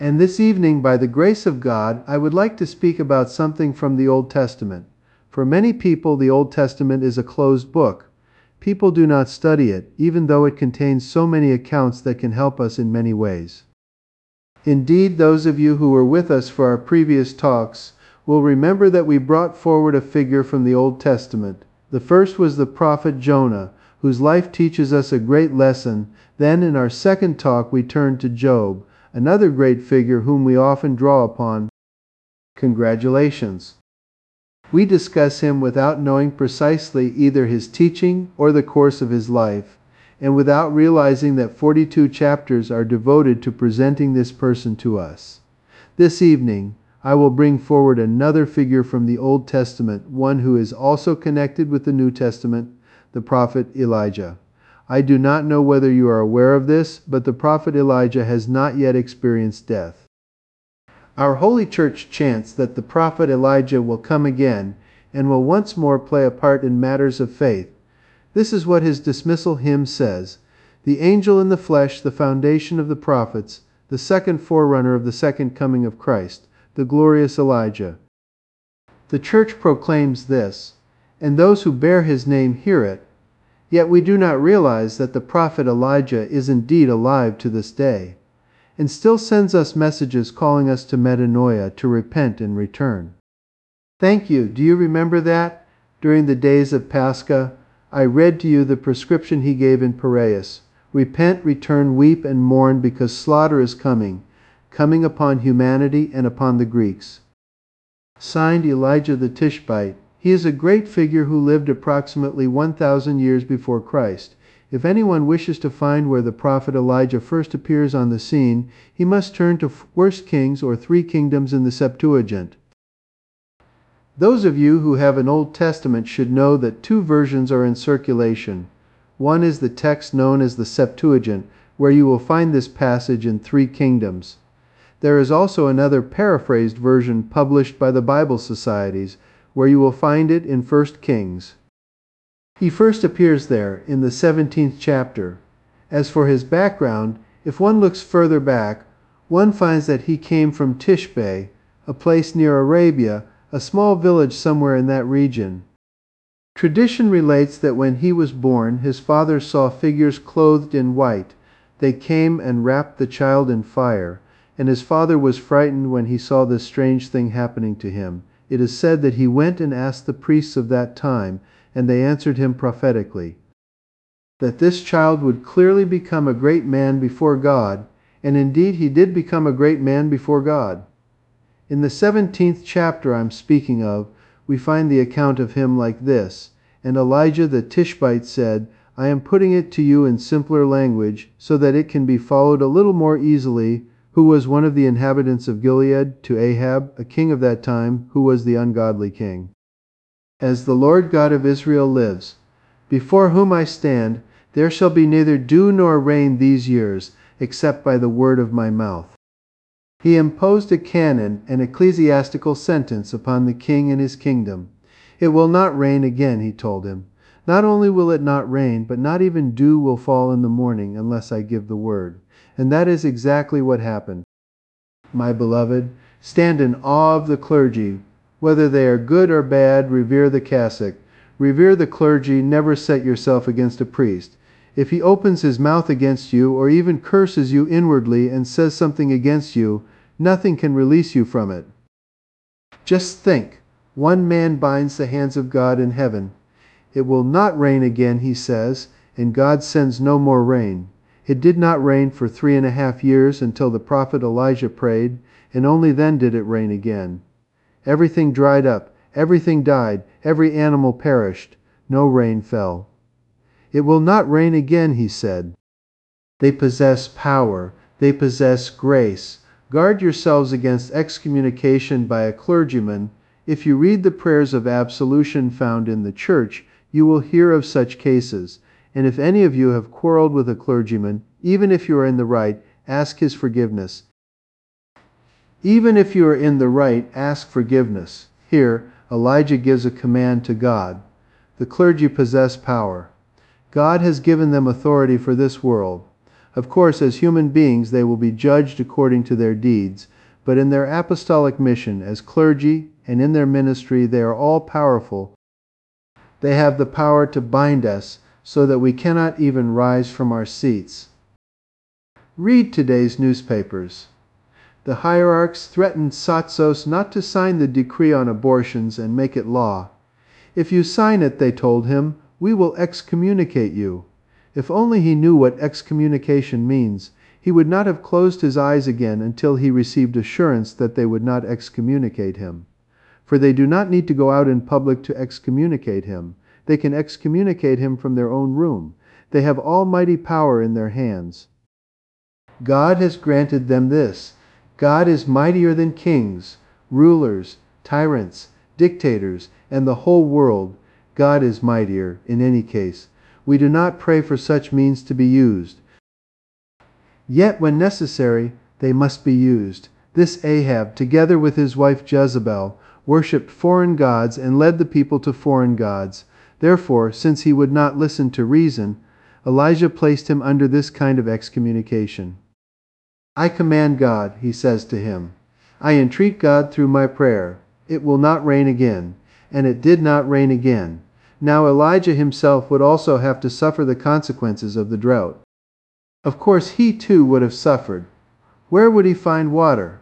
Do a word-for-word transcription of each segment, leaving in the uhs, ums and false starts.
And this evening, by the grace of God, I would like to speak about something from the Old Testament. For many people, the Old Testament is a closed book. People do not study it, even though it contains so many accounts that can help us in many ways. Indeed, those of you who were with us for our previous talks will remember that we brought forward a figure from the Old Testament. The first was the prophet Jonah, whose life teaches us a great lesson. Then in our second talk we turned to Job, another great figure whom we often draw upon. Congratulations! We discuss him without knowing precisely either his teaching or the course of his life, and without realizing that forty-two chapters are devoted to presenting this person to us. This evening, I will bring forward another figure from the Old Testament, one who is also connected with the New Testament, the prophet Elijah. I do not know whether you are aware of this, but the prophet Elijah has not yet experienced death. Our Holy Church chants that the prophet Elijah will come again and will once more play a part in matters of faith. This is what his dismissal hymn says: "The angel in the flesh, the foundation of the prophets, the second forerunner of the second coming of Christ, the glorious Elijah." The Church proclaims this, and those who bear his name hear it. Yet we do not realize that the prophet Elijah is indeed alive to this day, and still sends us messages calling us to metanoia, to repent and return. Thank you. Do you remember that? During the days of Pascha, I read to you the prescription he gave in Piraeus: "Repent, return, weep, and mourn, because slaughter is coming, coming upon humanity and upon the Greeks." Signed, Elijah the Tishbite. He is a great figure who lived approximately one thousand years before Christ. If anyone wishes to find where the prophet Elijah first appears on the scene, he must turn to First Kings or Three Kingdoms in the Septuagint. Those of you who have an Old Testament should know that two versions are in circulation. One is the text known as the Septuagint, where you will find this passage in Three Kingdoms. There is also another paraphrased version published by the Bible Societies, where you will find it in First Kings. He first appears there in the seventeenth chapter. As for his background, if one looks further back, one finds that he came from Tishbe, a place near Arabia, a small village somewhere in that region. Tradition relates that when he was born, his father saw figures clothed in white. They came and wrapped the child in fire, and his father was frightened when he saw this strange thing happening to him. It is said that he went and asked the priests of that time, and they answered him prophetically that this child would clearly become a great man before God, and indeed he did become a great man before God. In the seventeenth chapter I'm speaking of, we find the account of him like this: "And Elijah the Tishbite said, I am putting it to you in simpler language, so that it can be followed a little more easily, who was one of the inhabitants of Gilead, to Ahab, a king of that time, who was the ungodly king. As the Lord God of Israel lives, before whom I stand, there shall be neither dew nor rain these years, except by the word of my mouth." He imposed a canon, an ecclesiastical sentence, upon the king and his kingdom. It will not rain again, he told him. Not only will it not rain, but not even dew will fall in the morning unless I give the word. And that is exactly what happened. My beloved, stand in awe of the clergy. Whether they are good or bad, revere the cassock. Revere the clergy, never set yourself against a priest. If he opens his mouth against you, or even curses you inwardly and says something against you, nothing can release you from it. Just think, one man binds the hands of God in heaven. It will not rain again, he says, and God sends no more rain. It did not rain for three and a half years until the prophet Elijah prayed, and only then did it rain again. Everything dried up, everything died, every animal perished. No rain fell. It will not rain again, he said. They possess power. They possess grace. Guard yourselves against excommunication by a clergyman. If you read the prayers of absolution found in the church, you will hear of such cases. And if any of you have quarreled with a clergyman, even if you are in the right, ask his forgiveness. Even if you are in the right, ask forgiveness. Here, Elijah gives a command to God. The clergy possess power. God has given them authority for this world. Of course, as human beings they will be judged according to their deeds, but in their apostolic mission as clergy and in their ministry they are all powerful. They have the power to bind us so that we cannot even rise from our seats. Read today's newspapers. The hierarchs threatened Tsotsos not to sign the decree on abortions and make it law. If you sign it, they told him, we will excommunicate you. If only he knew what excommunication means, he would not have closed his eyes again until he received assurance that they would not excommunicate him. For they do not need to go out in public to excommunicate him. They can excommunicate him from their own room. They have almighty power in their hands. God has granted them this. God is mightier than kings, rulers, tyrants, dictators, and the whole world. God is mightier in any case. We do not pray for such means to be used. Yet when necessary, they must be used. This Ahab, together with his wife Jezebel, worshipped foreign gods and led the people to foreign gods. Therefore, since he would not listen to reason, Elijah placed him under this kind of excommunication. I command God, he says to him. I entreat God through my prayer. It will not rain again. And it did not rain again. Now Elijah himself would also have to suffer the consequences of the drought. Of course he too would have suffered. Where would he find water?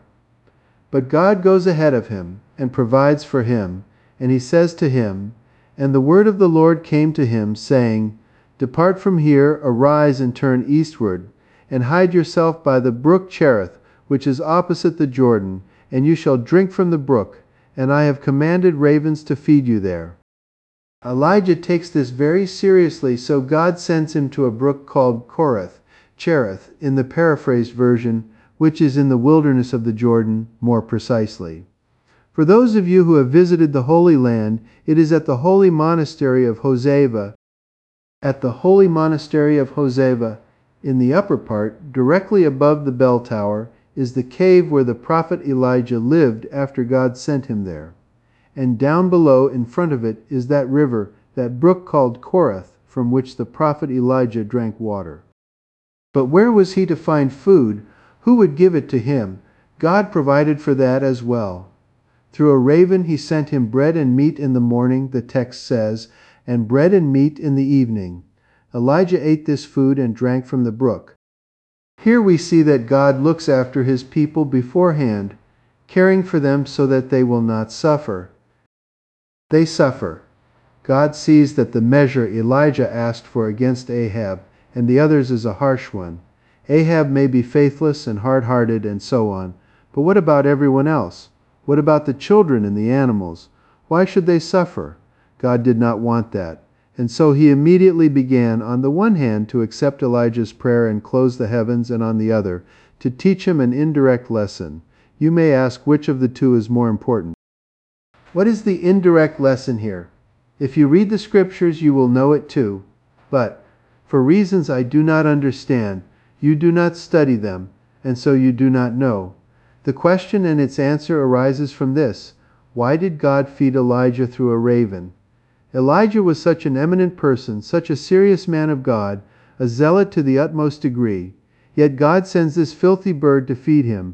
But God goes ahead of him and provides for him, and he says to him, And the word of the Lord came to him, saying, Depart from here, arise and turn eastward, and hide yourself by the brook Cherith, which is opposite the Jordan, and you shall drink from the brook, and I have commanded ravens to feed you there. Elijah takes this very seriously, so God sends him to a brook called Korith, Cherith, in the paraphrased version, which is in the wilderness of the Jordan, more precisely. For those of you who have visited the Holy Land, it is at the holy monastery of Hoseva, at the holy monastery of Hoseva, in the upper part, directly above the bell tower, is the cave where the prophet Elijah lived after God sent him there. And down below, in front of it, is that river, that brook called Korith, from which the prophet Elijah drank water. But where was he to find food? Who would give it to him? God provided for that as well. Through a raven he sent him bread and meat in the morning, the text says, and bread and meat in the evening. Elijah ate this food and drank from the brook. Here we see that God looks after his people beforehand, caring for them so that they will not suffer. They suffer. God sees that the measure Elijah asked for against Ahab and the others is a harsh one. Ahab may be faithless and hard-hearted and so on, but what about everyone else? What about the children and the animals? Why should they suffer? God did not want that. And so he immediately began, on the one hand, to accept Elijah's prayer and close the heavens, and on the other, to teach him an indirect lesson. You may ask which of the two is more important. What is the indirect lesson here? If you read the scriptures, you will know it too. But, for reasons I do not understand, you do not study them, and so you do not know. The question and its answer arises from this: why did God feed Elijah through a raven? Elijah was such an eminent person, such a serious man of God, a zealot to the utmost degree, yet God sends this filthy bird to feed him.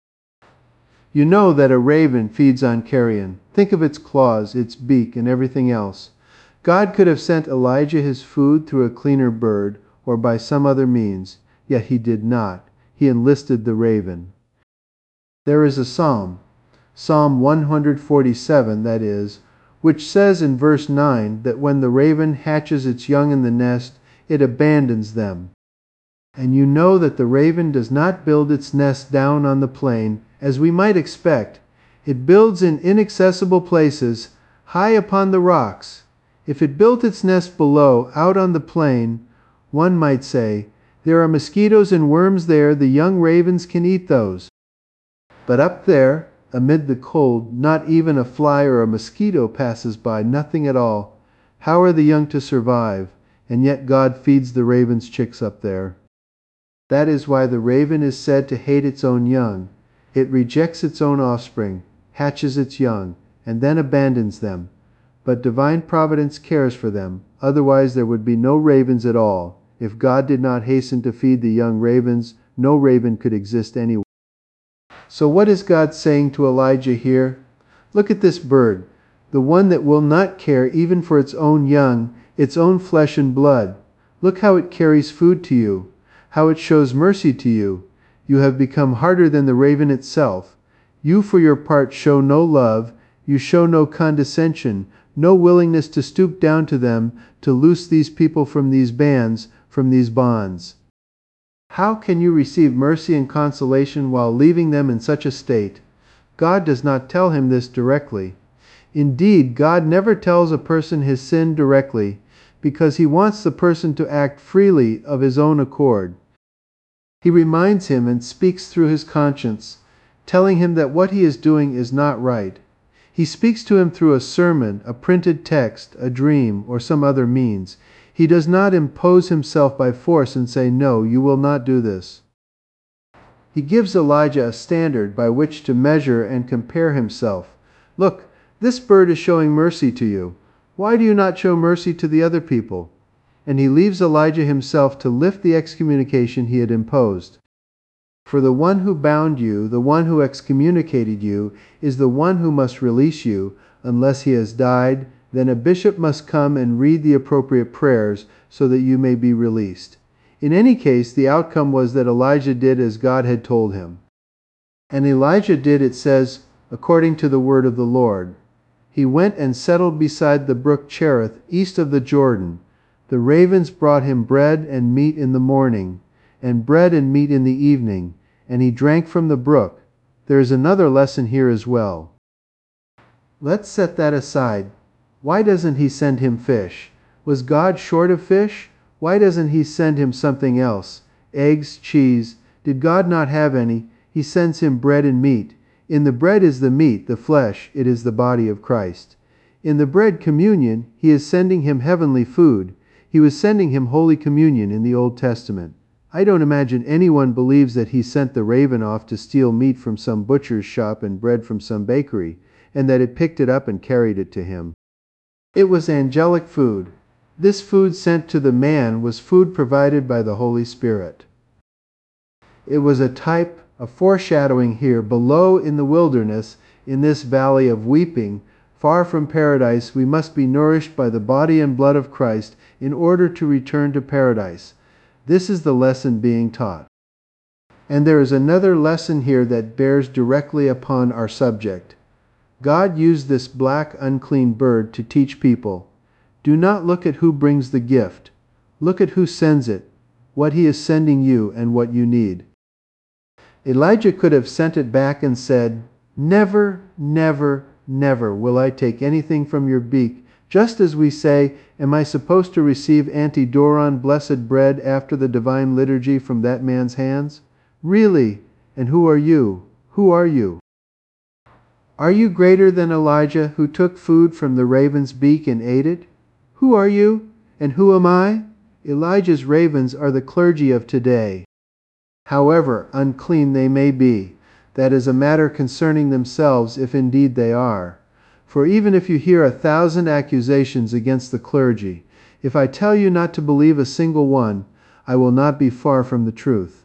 You know that a raven feeds on carrion. Think of its claws, its beak, and everything else. God could have sent Elijah his food through a cleaner bird, or by some other means, yet he did not. He enlisted the raven. There is a psalm, Psalm one forty-seven, that is, which says in verse nine that when the raven hatches its young in the nest, it abandons them. And you know that the raven does not build its nest down on the plain, as we might expect. It builds in inaccessible places, high upon the rocks. If it built its nest below, out on the plain, one might say, there are mosquitoes and worms there, the young ravens can eat those. But up there, amid the cold, not even a fly or a mosquito passes by, nothing at all. How are the young to survive? And yet God feeds the raven's chicks up there. That is why the raven is said to hate its own young. It rejects its own offspring, hatches its young, and then abandons them. But divine providence cares for them, otherwise there would be no ravens at all, If God did not hasten to feed the young ravens, no raven could exist anywhere. So what is God saying to Elijah here? Look at this bird, the one that will not care even for its own young, its own flesh and blood. Look how it carries food to you, how it shows mercy to you. You have become harder than the raven itself. You for your part show no love, you show no condescension, no willingness to stoop down to them, to loose these people from these bands, from these bonds. How can you receive mercy and consolation while leaving them in such a state? God does not tell him this directly. Indeed, God never tells a person his sin directly, because he wants the person to act freely of his own accord. He reminds him and speaks through his conscience, telling him that what he is doing is not right. He speaks to him through a sermon, a printed text, a dream, or some other means. He does not impose himself by force and say, "No, you will not do this." He gives Elijah a standard by which to measure and compare himself. Look, this bird is showing mercy to you. Why do you not show mercy to the other people? And he leaves Elijah himself to lift the excommunication he had imposed. For the one who bound you, the one who excommunicated you, is the one who must release you, unless he has died. Then a bishop must come and read the appropriate prayers so that you may be released. In any case, the outcome was that Elijah did as God had told him. And Elijah did, it says, according to the word of the Lord. He went and settled beside the brook Cherith, east of the Jordan. The ravens brought him bread and meat in the morning, and bread and meat in the evening, and he drank from the brook. There is another lesson here as well. Let's set that aside. Why doesn't he send him fish? Was God short of fish? Why doesn't he send him something else? Eggs, cheese. Did God not have any? He sends him bread and meat. In the bread is the meat, the flesh. It is the body of Christ. In the bread communion, he is sending him heavenly food. He was sending him Holy Communion in the Old Testament. I don't imagine anyone believes that he sent the raven off to steal meat from some butcher's shop and bread from some bakery, and that it picked it up and carried it to him. It was angelic food. This food sent to the man was food provided by the Holy Spirit. It was a type, a foreshadowing here below in the wilderness, in this valley of weeping, far from paradise. We must be nourished by the body and blood of Christ in order to return to paradise. This is the lesson being taught. And there is another lesson here that bears directly upon our subject. God used this black unclean bird to teach people. Do not look at who brings the gift. Look at who sends it, what he is sending you, and what you need. Elijah could have sent it back and said, "Never, never, never will I take anything from your beak," just as we say, "Am I supposed to receive antidoron blessed bread after the divine liturgy from that man's hands?" Really? And who are you? Who are you? Are you greater than Elijah, who took food from the raven's beak and ate it? Who are you? And who am I? Elijah's ravens are the clergy of today. However unclean they may be, that is a matter concerning themselves, if indeed they are. For even if you hear a thousand accusations against the clergy, if I tell you not to believe a single one, I will not be far from the truth.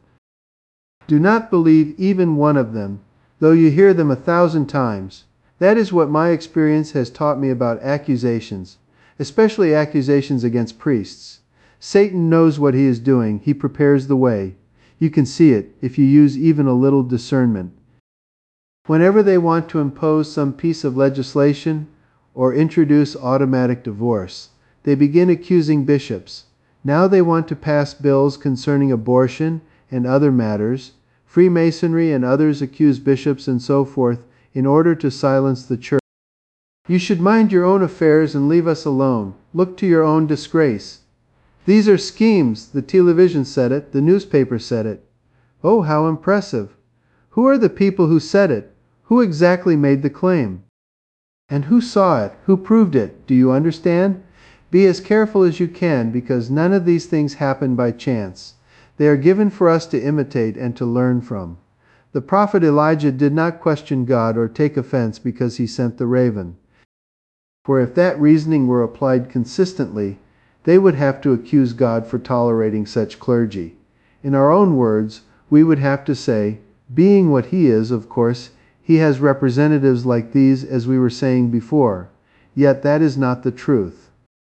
Do not believe even one of them, though you hear them a thousand times. That is what my experience has taught me about accusations, especially accusations against priests. Satan knows what he is doing. He prepares the way. You can see it if you use even a little discernment. Whenever they want to impose some piece of legislation or introduce automatic divorce, they begin accusing bishops. Now they want to pass bills concerning abortion and other matters. Freemasonry and others accuse bishops and so forth in order to silence the church. You should mind your own affairs and leave us alone. Look to your own disgrace. These are schemes. The television said it. The newspaper said it. Oh, how impressive. Who are the people who said it? Who exactly made the claim? And who saw it? Who proved it? Do you understand? Be as careful as you can, because none of these things happen by chance. They are given for us to imitate and to learn from. The prophet Elijah did not question God or take offense because he sent the raven. For if that reasoning were applied consistently, they would have to accuse God for tolerating such clergy. In our own words, we would have to say, being what he is, of course, he has representatives like these, as we were saying before. Yet that is not the truth.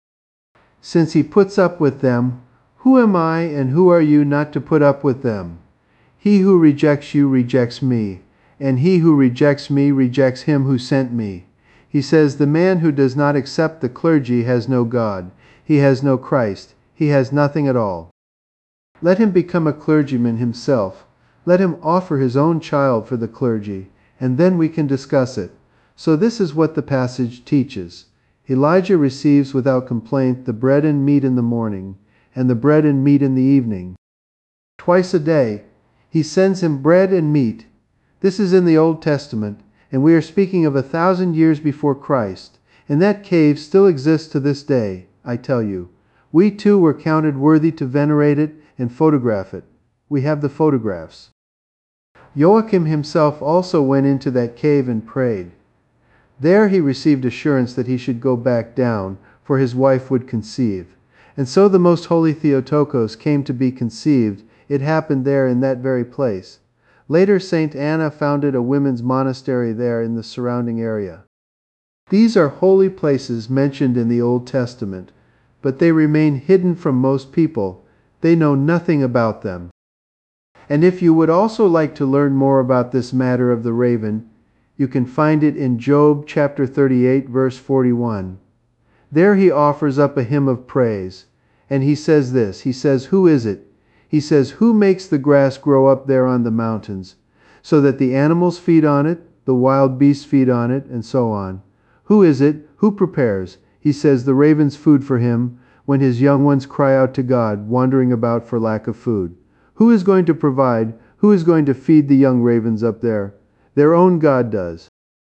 Since he puts up with them, who am I and who are you not to put up with them? He who rejects you rejects me, and he who rejects me rejects him who sent me. He says, the man who does not accept the clergy has no God. He has no Christ. He has nothing at all. Let him become a clergyman himself. Let him offer his own child for the clergy, and then we can discuss it. So this is what the passage teaches. Elijah receives without complaint the bread and meat in the morning, and the bread and meat in the evening. Twice a day, he sends him bread and meat. This is in the Old Testament, and we are speaking of a thousand years before Christ. And that cave still exists to this day, I tell you. We too were counted worthy to venerate it and photograph it. We have the photographs. Joachim himself also went into that cave and prayed. There he received assurance that he should go back down, for his wife would conceive. And so the most holy Theotokos came to be conceived. It happened there in that very place. Later, Saint Anna founded a women's monastery there in the surrounding area. These are holy places mentioned in the Old Testament, but they remain hidden from most people. They know nothing about them. And if you would also like to learn more about this matter of the raven, you can find it in Job chapter thirty-eight, verse forty-one. There he offers up a hymn of praise, and he says this, he says, who is it? He says, who makes the grass grow up there on the mountains, so that the animals feed on it, the wild beasts feed on it, and so on? Who is it? Who prepares? He says, the raven's food for him, when his young ones cry out to God, wandering about for lack of food. Who is going to provide? Who is going to feed the young ravens up there? Their own God does.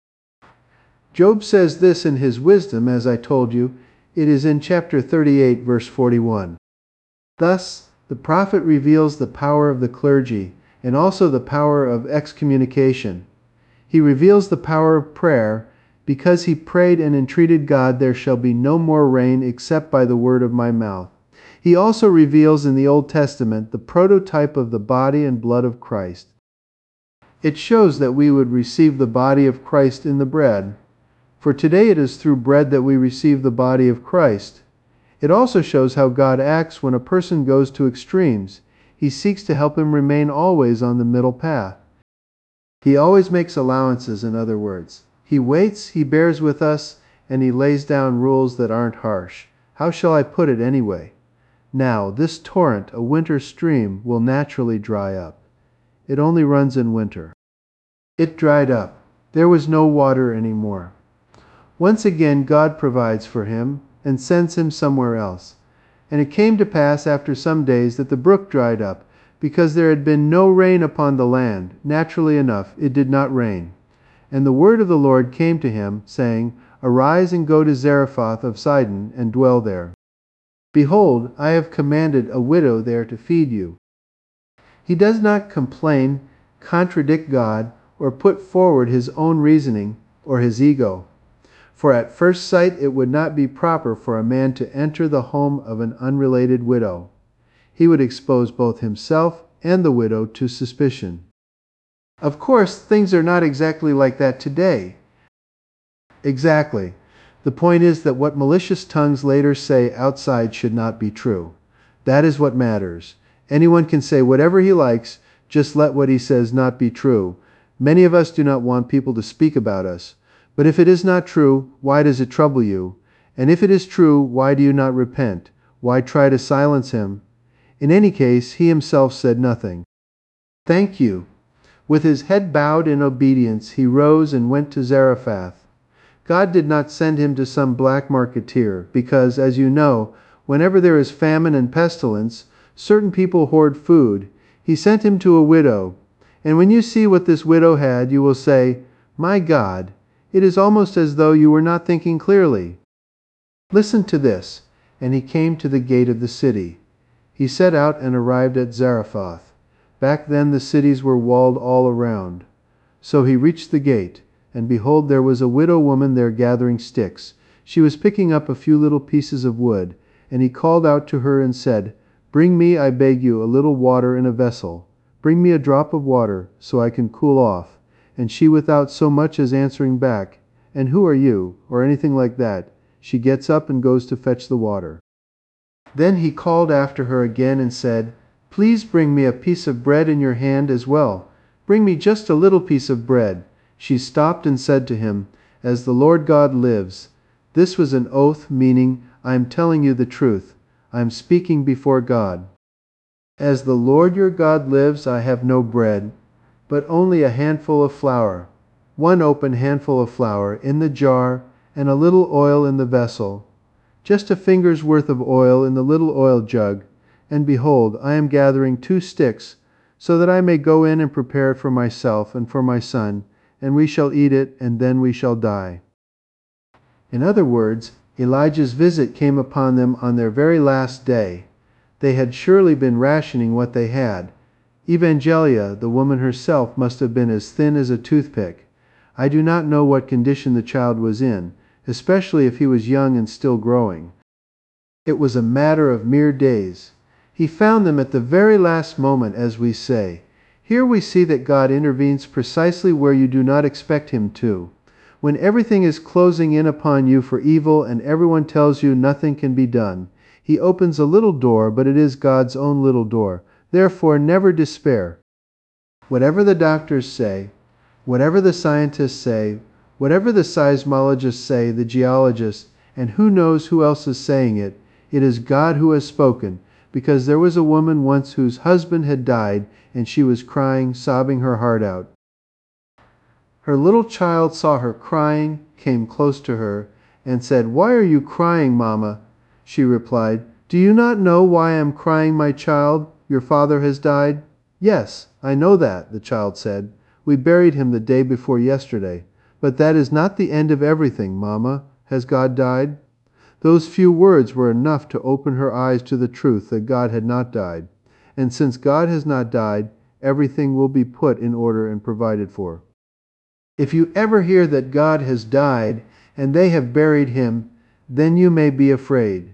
Job says this in his wisdom, as I told you. It is in chapter thirty-eight, verse forty-one. Thus, the prophet reveals the power of the clergy and also the power of excommunication. He reveals the power of prayer because he prayed and entreated God, there shall be no more rain except by the word of my mouth. He also reveals in the Old Testament the prototype of the body and blood of Christ. It shows that we would receive the body of Christ in the bread. For today it is through bread that we receive the body of Christ. It also shows how God acts when a person goes to extremes. He seeks to help him remain always on the middle path. He always makes allowances, in other words. He waits, he bears with us, and he lays down rules that aren't harsh. How shall I put it anyway? Now, this torrent, a winter stream, will naturally dry up. It only runs in winter. It dried up. There was no water anymore. Once again, God provides for him and sends him somewhere else. And it came to pass after some days that the brook dried up, because there had been no rain upon the land. Naturally enough, it did not rain. And the word of the Lord came to him, saying, Arise and go to Zarephath of Sidon, and dwell there. Behold, I have commanded a widow there to feed you. He does not complain, contradict God, or put forward his own reasoning or his ego. For at first sight it would not be proper for a man to enter the home of an unrelated widow. He would expose both himself and the widow to suspicion. Of course, things are not exactly like that today. Exactly. The point is that what malicious tongues later say outside should not be true. That is what matters. Anyone can say whatever he likes, just let what he says not be true. Many of us do not want people to speak about us. But if it is not true, why does it trouble you? And if it is true, why do you not repent? Why try to silence him? In any case, he himself said nothing. Thank you. With his head bowed in obedience, he rose and went to Zarephath. God did not send him to some black marketeer, because, as you know, whenever there is famine and pestilence, certain people hoard food. He sent him to a widow. And when you see what this widow had, you will say, My God, it is almost as though you were not thinking clearly. Listen to this. And he came to the gate of the city. He set out and arrived at Zarephath. Back then the cities were walled all around. So he reached the gate, and behold, there was a widow woman there gathering sticks. She was picking up a few little pieces of wood, And he called out to her and said, "Bring me, I beg you, a little water in a vessel. Bring me a drop of water, so I can cool off." And she, without so much as answering back, "And who are you?" or anything like that, she gets up and goes to fetch the water. Then he called after her again and said, "Please bring me a piece of bread in your hand as well. Bring me just a little piece of bread." She stopped and said to him, "As the Lord God lives." This was an oath, meaning, "I am telling you the truth. I am speaking before God. As the Lord your God lives, I have no bread, but only a handful of flour, one open handful of flour in the jar, and a little oil in the vessel. Just a finger's worth of oil in the little oil jug. And behold, I am gathering two sticks, so that I may go in and prepare it for myself and for my son, and we shall eat it, and then we shall die." In other words, Elijah's visit came upon them on their very last day. They had surely been rationing what they had. Evangelia, the woman herself, must have been as thin as a toothpick. I do not know what condition the child was in, especially if he was young and still growing. It was a matter of mere days. He found them at the very last moment, as we say. Here we see that God intervenes precisely where you do not expect Him to. When everything is closing in upon you for evil and everyone tells you nothing can be done, He opens a little door, but it is God's own little door. Therefore, never despair. Whatever the doctors say, whatever the scientists say, whatever the seismologists say, the geologists, and who knows who else is saying it, it is God who has spoken, because there was a woman once whose husband had died, and she was crying, sobbing her heart out. Her little child saw her crying, came close to her, and said, "Why are you crying, Mama?" She replied, "Do you not know why I am crying, my child? Your father has died." "Yes, I know that," the child said. "We buried him the day before yesterday. But that is not the end of everything, Mama. Has God died?" Those few words were enough to open her eyes to the truth that God had not died. And since God has not died, everything will be put in order and provided for. If you ever hear that God has died and they have buried him, then you may be afraid.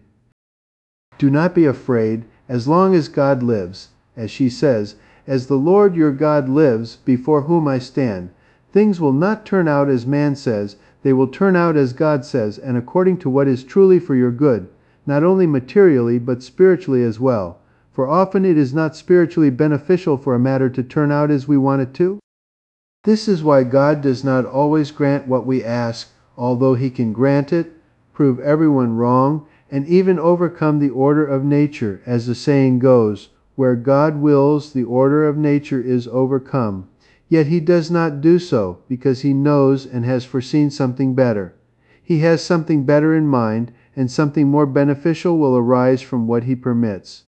Do not be afraid as long as God lives. As she says, "As the Lord your God lives, before whom I stand," things will not turn out as man says, they will turn out as God says, and according to what is truly for your good, not only materially but spiritually as well. For often it is not spiritually beneficial for a matter to turn out as we want it to. This is why God does not always grant what we ask, although He can grant it, prove everyone wrong, and even overcome the order of nature, as the saying goes, "Where God wills, the order of nature is overcome." Yet He does not do so, because He knows and has foreseen something better. He has something better in mind, and something more beneficial will arise from what He permits.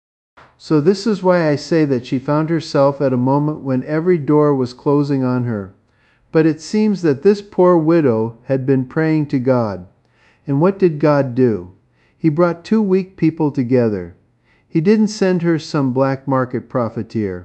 So this is why I say that she found herself at a moment when every door was closing on her. But it seems that this poor widow had been praying to God. And what did God do? He brought two weak people together. He didn't send her some black market profiteer.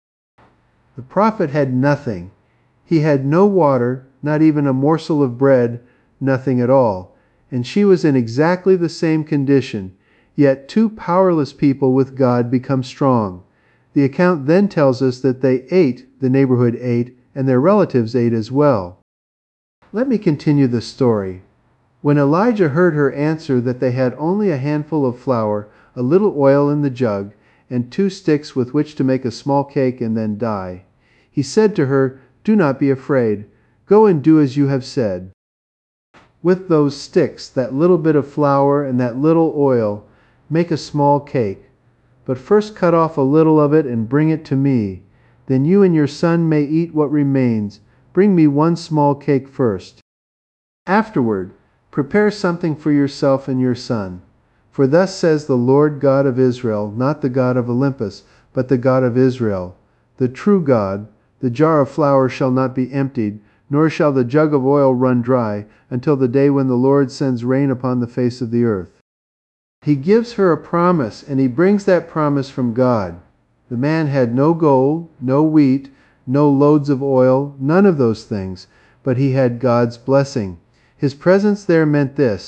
The prophet had nothing. He had no water, not even a morsel of bread, nothing at all. And she was in exactly the same condition. Yet two powerless people with God become strong. The account then tells us that they ate, the neighborhood ate, and their relatives ate as well. Let me continue the story. When Elijah heard her answer that they had only a handful of flour, a little oil in the jug, and two sticks with which to make a small cake and then die, he said to her, "Do not be afraid. Go and do as you have said. With those sticks, that little bit of flour, and that little oil, make a small cake. But first cut off a little of it and bring it to me. Then you and your son may eat what remains. Bring me one small cake first. Afterward, prepare something for yourself and your son. For thus says the Lord God of Israel, not the God of Olympus, but the God of Israel, the true God, the jar of flour shall not be emptied, nor shall the jug of oil run dry, until the day when the Lord sends rain upon the face of the earth." He gives her a promise, and he brings that promise from God. The man had no gold, no wheat, no loads of oil, none of those things, but he had God's blessing. His presence there meant this: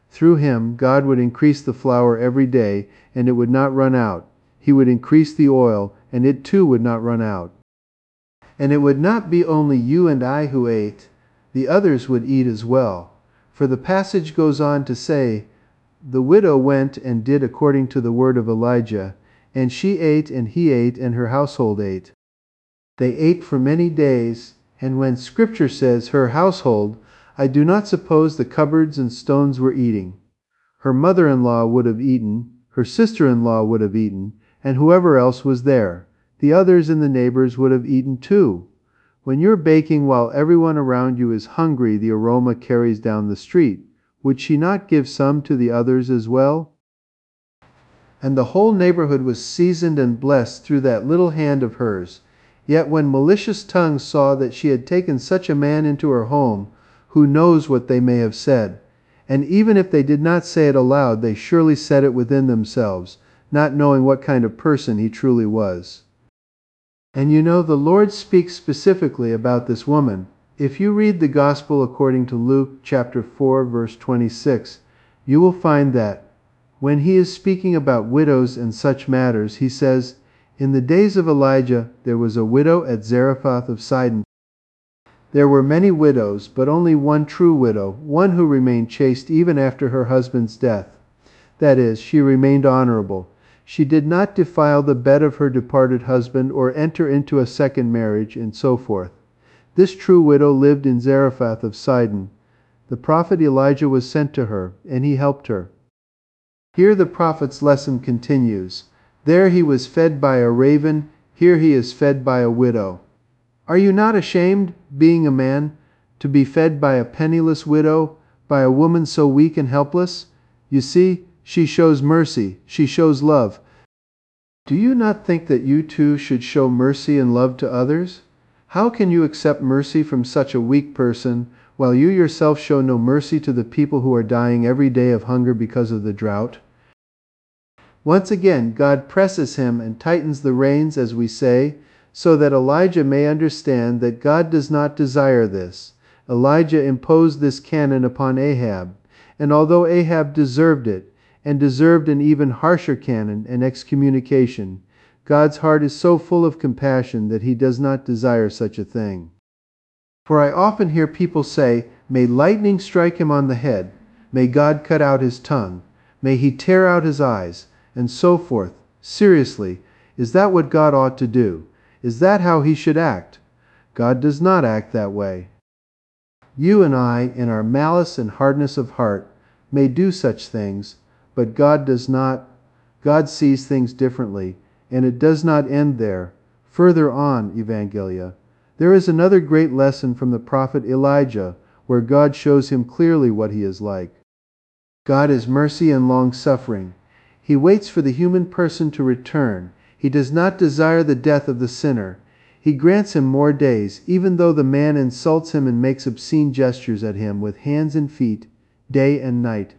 Through him, God would increase the flour every day, and it would not run out. He would increase the oil, and it too would not run out. And it would not be only you and I who ate, the others would eat as well. For the passage goes on to say, "The widow went and did according to the word of Elijah, and she ate, and he ate, and her household ate." They ate for many days, and when Scripture says her household, I do not suppose the cupboards and stones were eating. Her mother-in-law would have eaten, her sister-in-law would have eaten, and whoever else was there. The others and the neighbors would have eaten too. When you're baking while everyone around you is hungry, the aroma carries down the street. Would she not give some to the others as well? And the whole neighborhood was seasoned and blessed through that little hand of hers. Yet when malicious tongues saw that she had taken such a man into her home, who knows what they may have said? And even if they did not say it aloud, they surely said it within themselves, not knowing what kind of person he truly was. And you know, the Lord speaks specifically about this woman. If you read the Gospel according to Luke chapter four, verse twenty-six, you will find that when he is speaking about widows and such matters, he says, "In the days of Elijah there was a widow at Zarephath of Sidon." There were many widows, but only one true widow, one who remained chaste even after her husband's death. That is, she remained honorable. She did not defile the bed of her departed husband or enter into a second marriage, and so forth. This true widow lived in Zarephath of Sidon. The prophet Elijah was sent to her, and he helped her. Here the prophet's lesson continues. There he was fed by a raven, here he is fed by a widow. Are you not ashamed, being a man, to be fed by a penniless widow, by a woman so weak and helpless? You see, she shows mercy, she shows love. Do you not think that you too should show mercy and love to others? How can you accept mercy from such a weak person, while you yourself show no mercy to the people who are dying every day of hunger because of the drought? Once again, God presses him and tightens the reins, as we say, so that Elijah may understand that God does not desire this. Elijah imposed this canon upon Ahab, and although Ahab deserved it, and deserved an even harsher canon and excommunication, God's heart is so full of compassion that he does not desire such a thing. For I often hear people say, "May lightning strike him on the head, may God cut out his tongue, may he tear out his eyes," and so forth. Seriously, is that what God ought to do? Is that how he should act? God does not act that way. You and I, in our malice and hardness of heart, may do such things, but God does not. God sees things differently, and it does not end there. Further on, Evangelia, there is another great lesson from the prophet Elijah, where God shows him clearly what he is like. God is mercy and long-suffering. He waits for the human person to return. He does not desire the death of the sinner. He grants him more days, even though the man insults him and makes obscene gestures at him with hands and feet, day and night.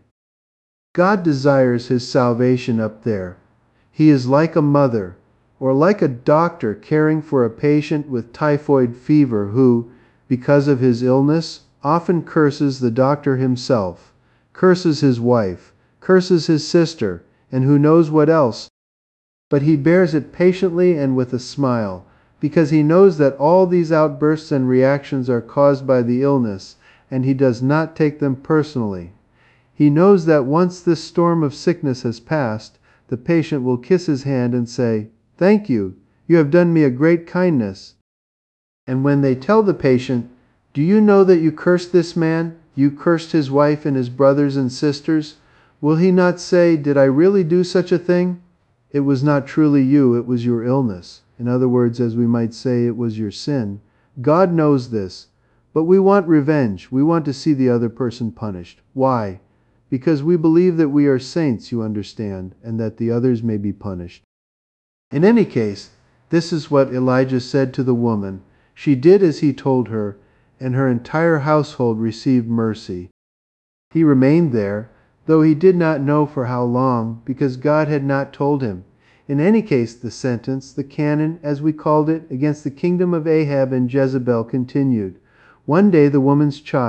God desires his salvation up there. He is like a mother, or like a doctor caring for a patient with typhoid fever who, because of his illness, often curses the doctor himself, curses his wife, curses his sister, and who knows what else. But he bears it patiently and with a smile, because he knows that all these outbursts and reactions are caused by the illness, and he does not take them personally. He knows that once this storm of sickness has passed, the patient will kiss his hand and say, "Thank you, you have done me a great kindness." And when they tell the patient, "Do you know that you cursed this man? You cursed his wife and his brothers and sisters," will he not say, "Did I really do such a thing? It was not truly you, it was your illness." In other words, as we might say, it was your sin. God knows this, but we want revenge. We want to see the other person punished. Why? Because we believe that we are saints, you understand, and that the others may be punished. In any case, this is what Elijah said to the woman. She did as he told her, and her entire household received mercy. He remained there, though he did not know for how long, because God had not told him. In any case, the sentence, the canon, as we called it, against the kingdom of Ahab and Jezebel continued. One day the woman's child,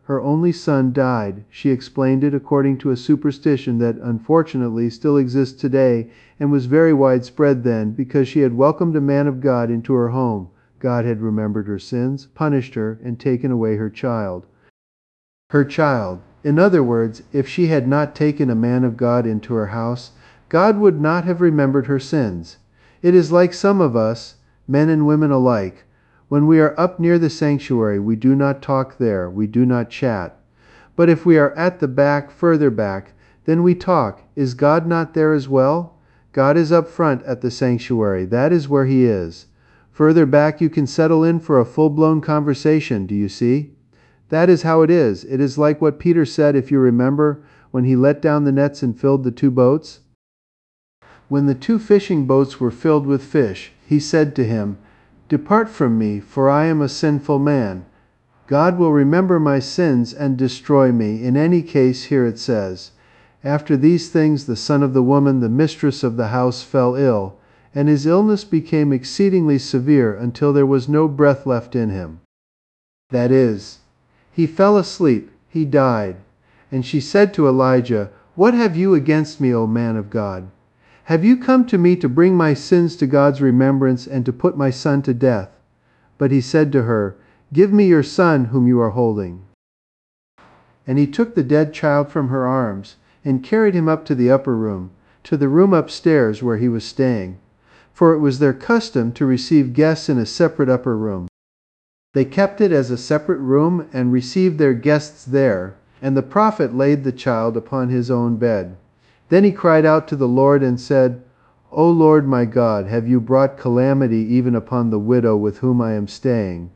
Her only son died. She explained it according to a superstition that unfortunately still exists today and was very widespread then, because she had welcomed a man of God into her home. God had remembered her sins, punished her, and taken away her child. Her child. In other words, if she had not taken a man of God into her house, God would not have remembered her sins. It is like some of us, men and women alike. When we are up near the sanctuary, we do not talk there, we do not chat. But if we are at the back, further back, then we talk. Is God not there as well? God is up front at the sanctuary. That is where He is. Further back you can settle in for a full-blown conversation, do you see? That is how it is. It is like what Peter said, if you remember, when he let down the nets and filled the two boats. When the two fishing boats were filled with fish, he said to him, "Depart from me, for I am a sinful man." God will remember my sins and destroy me. In any case, here it says, "After these things the son of the woman, the mistress of the house, fell ill, and his illness became exceedingly severe until there was no breath left in him." That is, he fell asleep, he died. And she said to Elijah, "What have you against me, O man of God? Have you come to me to bring my sins to God's remembrance and to put my son to death?" But he said to her, "Give me your son whom you are holding." And he took the dead child from her arms and carried him up to the upper room, to the room upstairs where he was staying. For it was their custom to receive guests in a separate upper room. They kept it as a separate room and received their guests there, and the prophet laid the child upon his own bed. Then he cried out to the Lord and said, "O Lord my God, have you brought calamity even upon the widow with whom I am staying,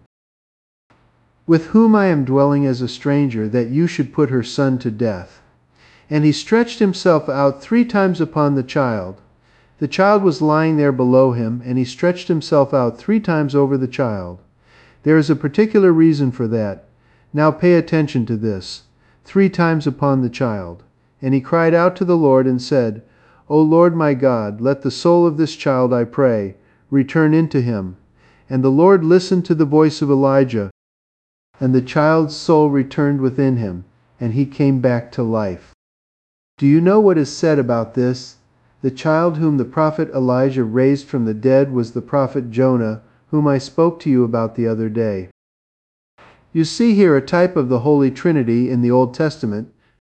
with whom I am dwelling as a stranger, that you should put her son to death?" And he stretched himself out three times upon the child. The child was lying there below him, and he stretched himself out three times over the child. There is a particular reason for that. Now pay attention to this. Three times upon the child. And he cried out to the Lord and said, "O Lord my God, let the soul of this child, I pray, return into him." And the Lord listened to the voice of Elijah, and the child's soul returned within him, and he came back to life. Do you know what is said about this? The child whom the prophet Elijah raised from the dead was the prophet Jonah, whom I spoke to you about the other day. You see here a type of the Holy Trinity in the Old Testament.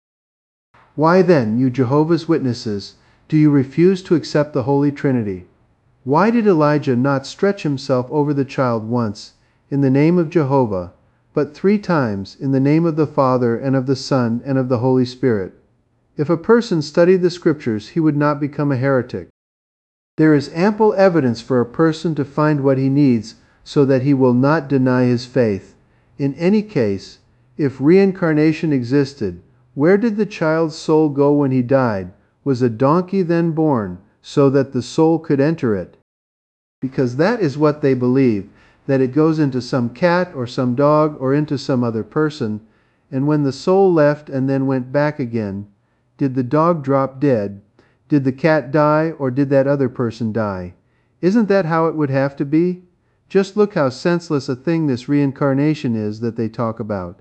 Why then, you Jehovah's Witnesses, do you refuse to accept the Holy Trinity? Why did Elijah not stretch himself over the child once, in the name of Jehovah, but three times, in the name of the Father, and of the Son, and of the Holy Spirit? If a person studied the Scriptures, he would not become a heretic. There is ample evidence for a person to find what he needs so that he will not deny his faith. In any case, if reincarnation existed, where did the child's soul go when he died? Was a donkey then born so that the soul could enter it? Because that is what they believe, that it goes into some cat or some dog or into some other person, and when the soul left and then went back again, did the dog drop dead? Did the cat die, or did that other person die? Isn't that how it would have to be? Just look how senseless a thing this reincarnation is that they talk about.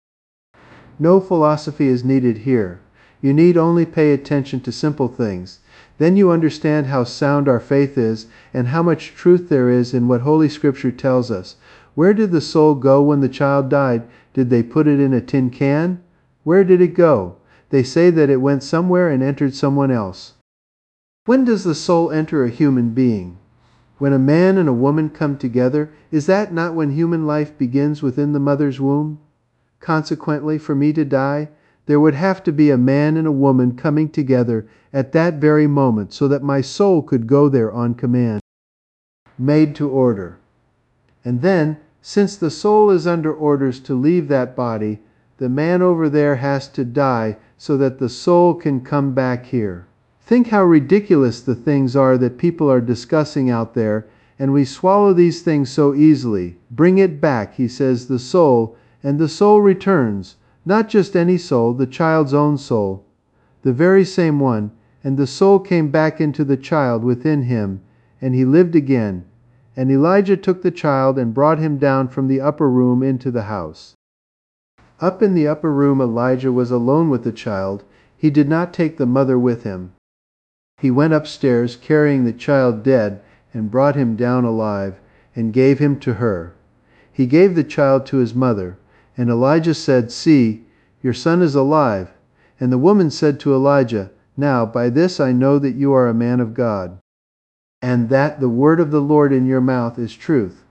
No philosophy is needed here. You need only pay attention to simple things. Then you understand how sound our faith is and how much truth there is in what Holy Scripture tells us. Where did the soul go when the child died? Did they put it in a tin can? Where did it go? They say that it went somewhere and entered someone else. When does the soul enter a human being? When a man and a woman come together, is that not when human life begins within the mother's womb? Consequently, for me to die, there would have to be a man and a woman coming together at that very moment so that my soul could go there on command, made to order. And then, since the soul is under orders to leave that body, the man over there has to die so that the soul can come back here. Think how ridiculous the things are that people are discussing out there, and we swallow these things so easily. Bring it back, he says, the soul, and the soul returns. Not just any soul, the child's own soul, the very same one, and the soul came back into the child within him, and he lived again. And Elijah took the child and brought him down from the upper room into the house. Up in the upper room Elijah was alone with the child. He did not take the mother with him. He went upstairs carrying the child dead and brought him down alive and gave him to her. He gave the child to his mother, and Elijah said, "See, your son is alive." And the woman said to Elijah, "Now by this I know that you are a man of God, and that the word of the Lord in your mouth is truth."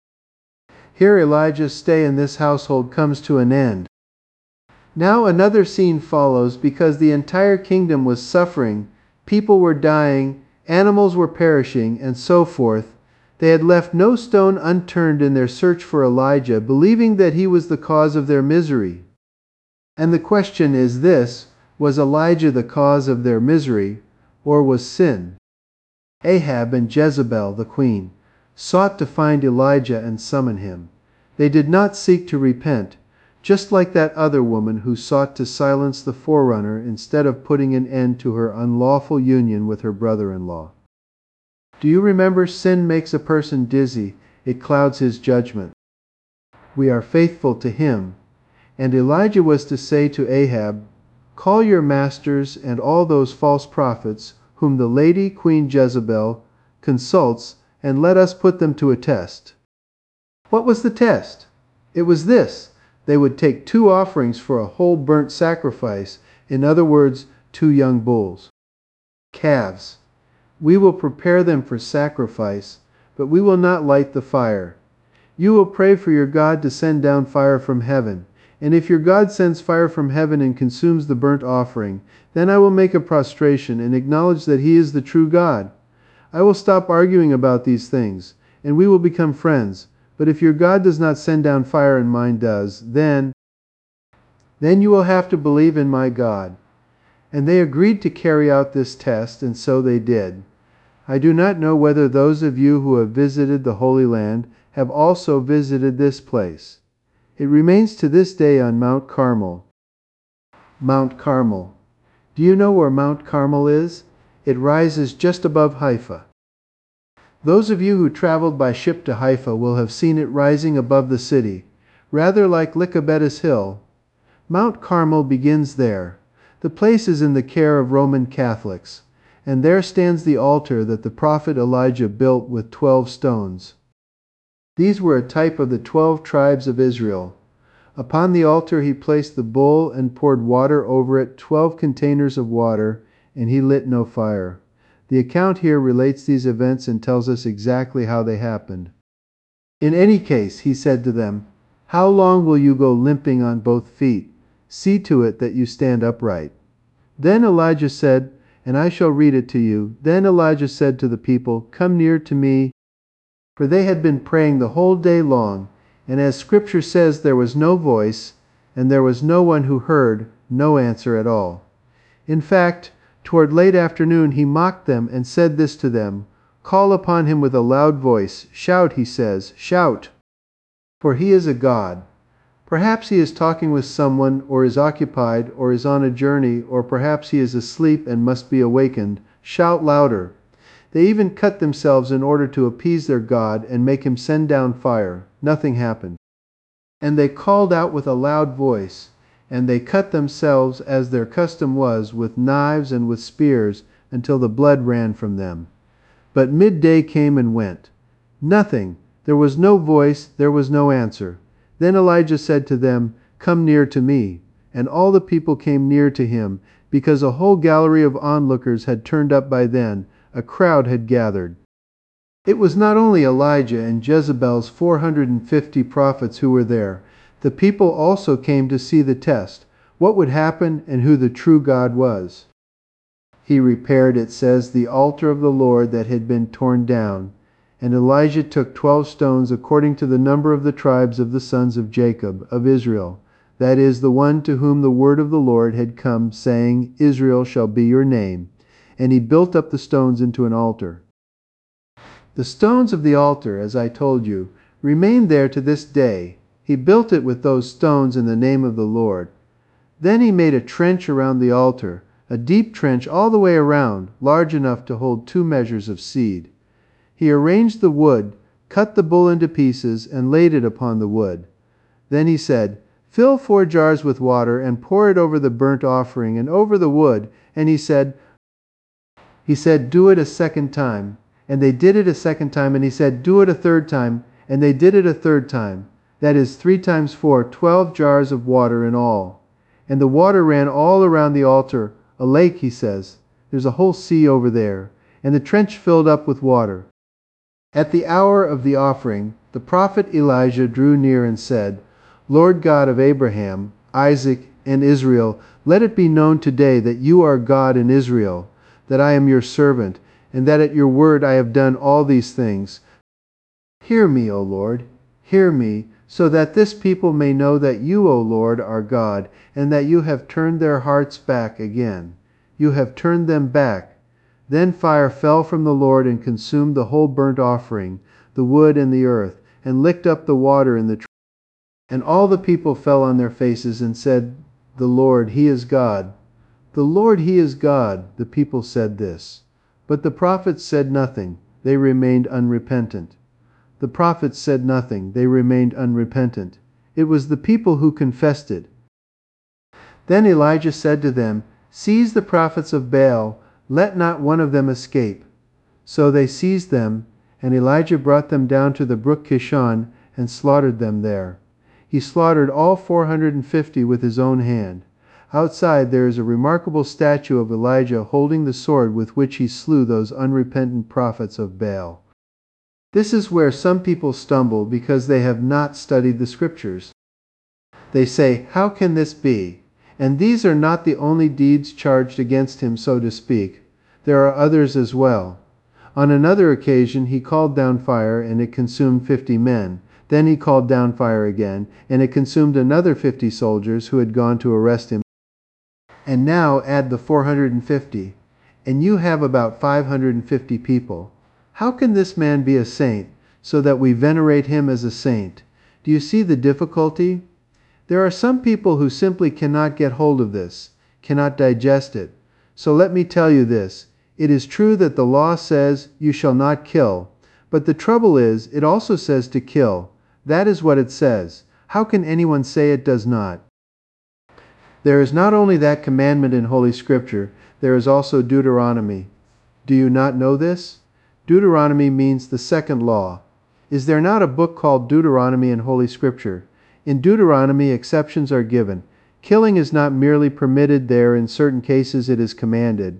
Here Elijah's stay in this household comes to an end. Now another scene follows because the entire kingdom was suffering, people were dying, animals were perishing, and so forth. They had left no stone unturned in their search for Elijah, believing that he was the cause of their misery. And the question is this: was Elijah the cause of their misery, or was sin? Ahab and Jezebel, the queen, sought to find Elijah and summon him. They did not seek to repent, just like that other woman who sought to silence the forerunner instead of putting an end to her unlawful union with her brother-in-law. Do you remember, sin makes a person dizzy, it clouds his judgment. We are faithful to him. And Elijah was to say to Ahab, "Call your masters and all those false prophets whom the lady Queen Jezebel consults, and let us put them to a test." What was the test? It was this: they would take two offerings for a whole burnt sacrifice, in other words, two young bulls, calves. We will prepare them for sacrifice, but we will not light the fire. You will pray for your God to send down fire from heaven. And if your God sends fire from heaven and consumes the burnt offering, then I will make a prostration and acknowledge that He is the true God. I will stop arguing about these things, and we will become friends. But if your God does not send down fire and mine does, then, then you will have to believe in my God. And they agreed to carry out this test, and so they did. I do not know whether those of you who have visited the Holy Land have also visited this place. It remains to this day on Mount Carmel. Mount Carmel. Do you know where Mount Carmel is? It rises just above Haifa. Those of you who traveled by ship to Haifa will have seen it rising above the city, rather like Lycabettus Hill. Mount Carmel begins there. The place is in the care of Roman Catholics, and there stands the altar that the prophet Elijah built with twelve stones. These were a type of the twelve tribes of Israel. Upon the altar he placed the bull and poured water over it, twelve containers of water, and he lit no fire. The account here relates these events and tells us exactly how they happened. In any case, he said to them, "How long will you go limping on both feet? See to it that you stand upright." Then Elijah said, and I shall read it to you, "Then Elijah said to the people, 'Come near to me.' For they had been praying the whole day long, and as Scripture says, there was no voice, and there was no one who heard, no answer at all. In fact, toward late afternoon he mocked them and said this to them, 'Call upon him with a loud voice. Shout,' he says, 'shout, for he is a god.' Perhaps he is talking with someone, or is occupied, or is on a journey, or perhaps he is asleep and must be awakened. Shout louder." They even cut themselves in order to appease their God and make him send down fire. Nothing happened. And they called out with a loud voice, and they cut themselves, as their custom was, with knives and with spears, until the blood ran from them. But midday came and went. Nothing. There was no voice, there was no answer. Then Elijah said to them, "Come near to me." And all the people came near to him, because a whole gallery of onlookers had turned up by then. A crowd had gathered. It was not only Elijah and Jezebel's four hundred fifty prophets who were there. The people also came to see the test, what would happen and who the true God was. He repaired, it says, the altar of the Lord that had been torn down. And Elijah took twelve stones according to the number of the tribes of the sons of Jacob, of Israel, that is, the one to whom the word of the Lord had come, saying, "Israel shall be your name." And he built up the stones into an altar. The stones of the altar, as I told you, remain there to this day. He built it with those stones in the name of the Lord. Then he made a trench around the altar, a deep trench all the way around, large enough to hold two measures of seed. He arranged the wood, cut the bull into pieces, and laid it upon the wood. Then he said, "Fill four jars with water and pour it over the burnt offering and over the wood." And he said, he said, "Do it a second time." And they did it a second time, and he said, "Do it a third time." And they did it a third time. That is three times four, twelve jars of water in all. And the water ran all around the altar, a lake, he says. There's a whole sea over there. And the trench filled up with water. At the hour of the offering, the prophet Elijah drew near and said, "Lord God of Abraham, Isaac, and Israel, let it be known today that you are God in Israel, that I am your servant, and that at your word I have done all these things. Hear me, O Lord, hear me, so that this people may know that you, O Lord, are God, and that you have turned their hearts back again. You have turned them back." Then fire fell from the Lord and consumed the whole burnt offering, the wood and the earth, and licked up the water in the trench. And all the people fell on their faces and said, "The Lord, He is God." "The Lord, He is God," the people said this. But the prophets said nothing. They remained unrepentant. The prophets said nothing. They remained unrepentant. It was the people who confessed it. Then Elijah said to them, "Seize the prophets of Baal. Let not one of them escape." So they seized them, and Elijah brought them down to the brook Kishon and slaughtered them there. He slaughtered all four hundred and fifty with his own hand. Outside there is a remarkable statue of Elijah holding the sword with which he slew those unrepentant prophets of Baal. This is where some people stumble because they have not studied the Scriptures. They say, "How can this be?" And these are not the only deeds charged against him, so to speak. There are others as well. On another occasion he called down fire, and it consumed fifty men. Then he called down fire again, and it consumed another fifty soldiers who had gone to arrest him. And now add the four hundred and fifty, and you have about five hundred and fifty people. How can this man be a saint, so that we venerate him as a saint? Do you see the difficulty? There are some people who simply cannot get hold of this, cannot digest it. So let me tell you this. It is true that the law says, "You shall not kill." But the trouble is, it also says to kill. That is what it says. How can anyone say it does not? There is not only that commandment in Holy Scripture, there is also Deuteronomy. Do you not know this? Deuteronomy means the second law. Is there not a book called Deuteronomy in Holy Scripture? In Deuteronomy, exceptions are given. Killing is not merely permitted there, in certain cases it is commanded.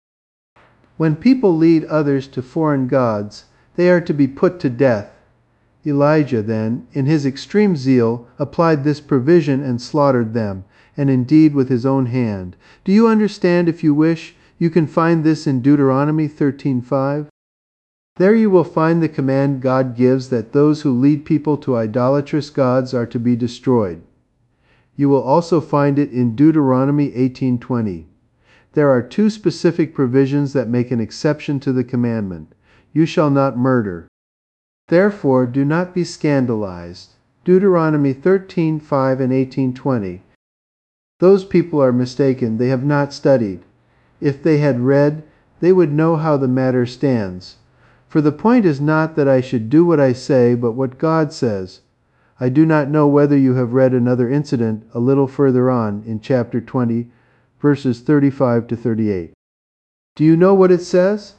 When people lead others to foreign gods, they are to be put to death. Elijah, then, in his extreme zeal, applied this provision and slaughtered them, and indeed with his own hand. Do you understand? If you wish, you can find this in Deuteronomy thirteen five. There you will find the command God gives that those who lead people to idolatrous gods are to be destroyed. You will also find it in Deuteronomy eighteen twenty. There are two specific provisions that make an exception to the commandment. You shall not murder. Therefore, do not be scandalized. Deuteronomy thirteen five and eighteen twenty. Those people are mistaken. They have not studied. If they had read, they would know how the matter stands. For the point is not that I should do what I say, but what God says. I do not know whether you have read another incident a little further on in chapter twenty, verses thirty-five to thirty-eight. Do you know what it says?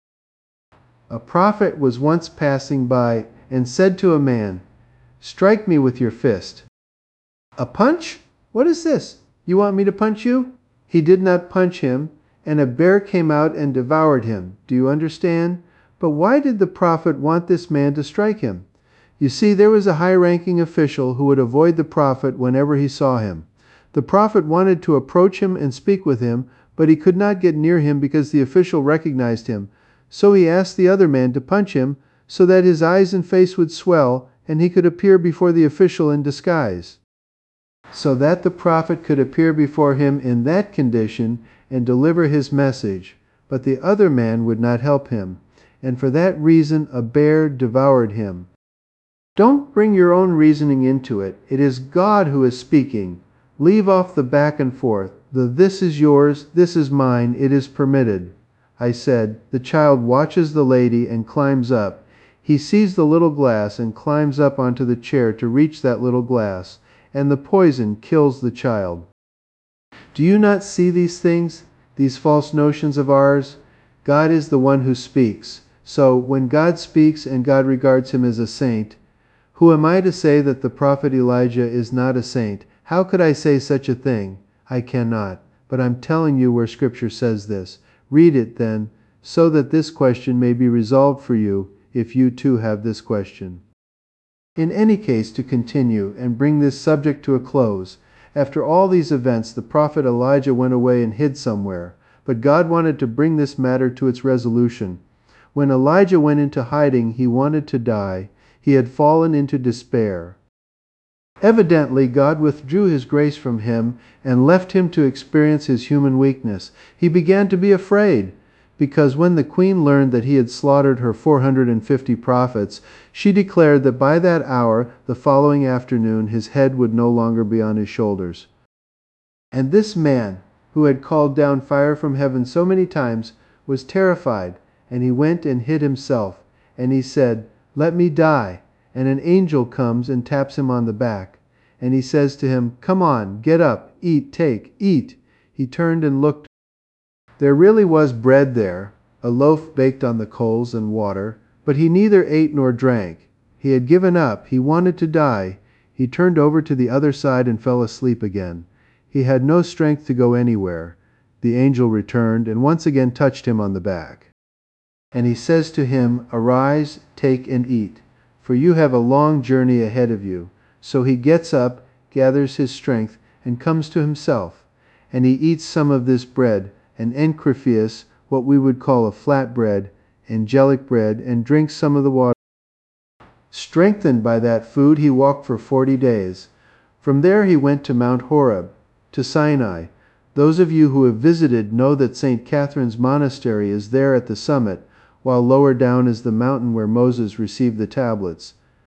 A prophet was once passing by and said to a man, "Strike me with your fist." "A punch? What is this? You want me to punch you?" He did not punch him, and a bear came out and devoured him. Do you understand? But why did the prophet want this man to strike him? You see, there was a high-ranking official who would avoid the prophet whenever he saw him. The prophet wanted to approach him and speak with him, but he could not get near him because the official recognized him. So he asked the other man to punch him so that his eyes and face would swell and he could appear before the official in disguise, so that the prophet could appear before him in that condition and deliver his message. But the other man would not help him, and for that reason a bear devoured him. Don't bring your own reasoning into it. It is God who is speaking. Leave off the back and forth, the "this is yours, this is mine, it is permitted." I said, the child watches the lady and climbs up. He sees the little glass and climbs up onto the chair to reach that little glass, and the poison kills the child. Do you not see these things, these false notions of ours? God is the one who speaks. So, when God speaks and God regards him as a saint, who am I to say that the prophet Elijah is not a saint? How could I say such a thing? I cannot. But I'm telling you where Scripture says this. Read it, then, so that this question may be resolved for you, if you too have this question. In any case, to continue and bring this subject to a close, after all these events, the prophet Elijah went away and hid somewhere. But God wanted to bring this matter to its resolution. When Elijah went into hiding, he wanted to die. He had fallen into despair. Evidently, God withdrew his grace from him and left him to experience his human weakness. He began to be afraid, because when the queen learned that he had slaughtered her four hundred fifty prophets, she declared that by that hour, the following afternoon, his head would no longer be on his shoulders. And this man, who had called down fire from heaven so many times, was terrified, and he went and hid himself. And he said, "Let me die." And an angel comes and taps him on the back. And he says to him, "Come on, get up, eat, take, eat." He turned and looked. There really was bread there, a loaf baked on the coals and water, but he neither ate nor drank. He had given up. He wanted to die. He turned over to the other side and fell asleep again. He had no strength to go anywhere. The angel returned and once again touched him on the back. And he says to him, "Arise, take and eat, for you have a long journey ahead of you." So he gets up, gathers his strength, and comes to himself. And he eats some of this bread, an encryphius, what we would call a flat bread, angelic bread, and drinks some of the water. Strengthened by that food, he walked for forty days. From there he went to Mount Horeb, to Sinai. Those of you who have visited know that Saint Catherine's monastery is there at the summit, while lower down is the mountain where Moses received the tablets.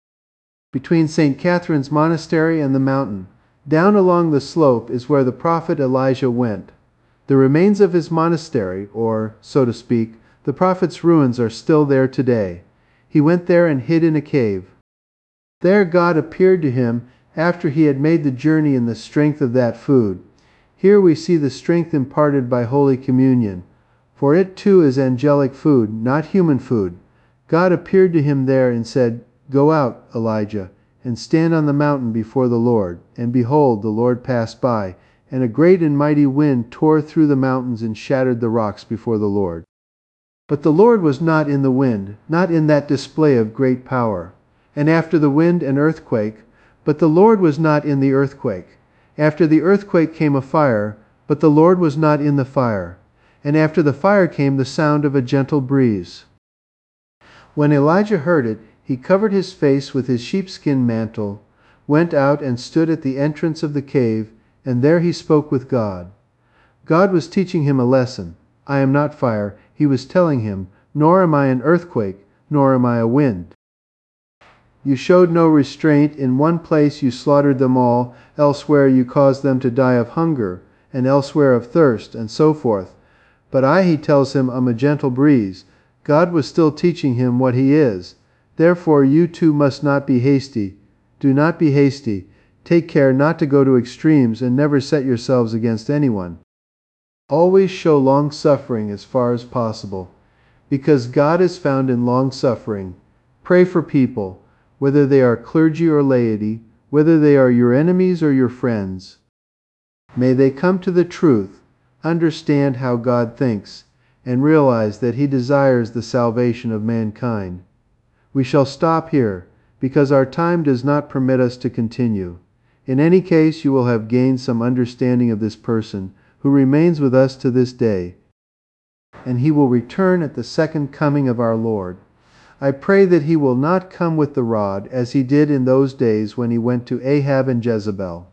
Between Saint Catherine's monastery and the mountain, down along the slope, is where the prophet Elijah went. The remains of his monastery, or, so to speak, the prophet's ruins, are still there today. He went there and hid in a cave. There God appeared to him after he had made the journey in the strength of that food. Here we see the strength imparted by Holy Communion, for it too is angelic food, not human food. God appeared to him there and said, "Go out, Elijah, and stand on the mountain before the Lord." And behold, the Lord passed by, and a great and mighty wind tore through the mountains and shattered the rocks before the Lord. But the Lord was not in the wind, not in that display of great power. And after the wind, an earthquake, but the Lord was not in the earthquake. After the earthquake came a fire, but the Lord was not in the fire. And after the fire came the sound of a gentle breeze. When Elijah heard it, he covered his face with his sheepskin mantle, went out and stood at the entrance of the cave, and there he spoke with God. God was teaching him a lesson. "I am not fire," he was telling him, "nor am I an earthquake, nor am I a wind. You showed no restraint. In one place you slaughtered them all, elsewhere you caused them to die of hunger, and elsewhere of thirst, and so forth. But I," he tells him, "am a gentle breeze." God was still teaching him what he is. Therefore you too must not be hasty. Do not be hasty. Take care not to go to extremes, and never set yourselves against anyone. Always show long-suffering as far as possible, because God is found in long-suffering. Pray for people, whether they are clergy or laity, whether they are your enemies or your friends. May they come to the truth, understand how God thinks, and realize that He desires the salvation of mankind. We shall stop here, because our time does not permit us to continue. In any case, you will have gained some understanding of this person, who remains with us to this day, and he will return at the second coming of our Lord. I pray that he will not come with the rod, as he did in those days when he went to Ahab and Jezebel.